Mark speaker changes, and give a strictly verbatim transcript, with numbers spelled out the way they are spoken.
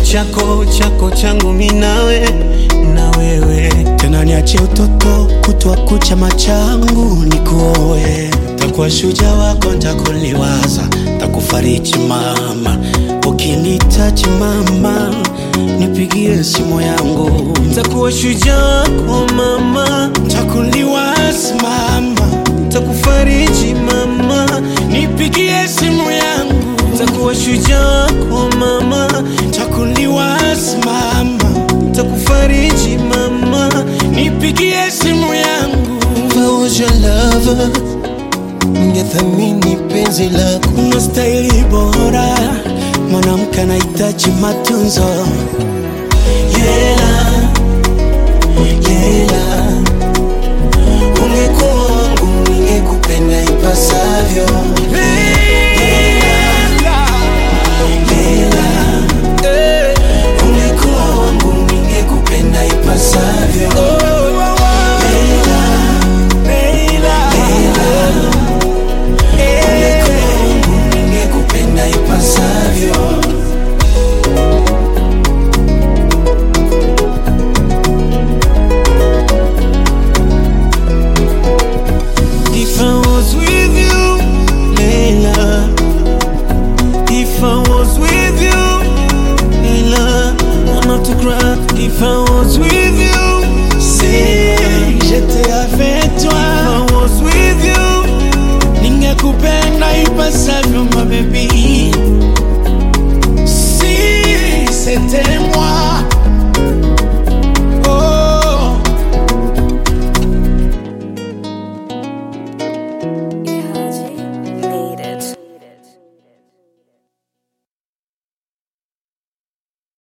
Speaker 1: chako chako changu mimi nawe na wewe.
Speaker 2: Tena niache utoto kutwa kucha machangu nikuoe. Takuwa shujaa wako nitakuliwaza, takufariji mama. Ukinihitaji mama nipigie simu yangu.
Speaker 1: Takuwa shujaa wako mama,
Speaker 2: takuliwaza mama.
Speaker 1: takufariji mama,
Speaker 2: nipigie simu yangu.
Speaker 1: takuwa shujaa wako mama,
Speaker 2: takuliwaza mama.
Speaker 1: takufariji mama,
Speaker 2: nipigie simu yangu.
Speaker 3: If I was your lover, ningethamini penzi lako.
Speaker 2: Unastahili bora, mwanamke anahitaji matunzo.
Speaker 3: Yela, yela, ungekuwa wangu ningekupenda ipasavyo.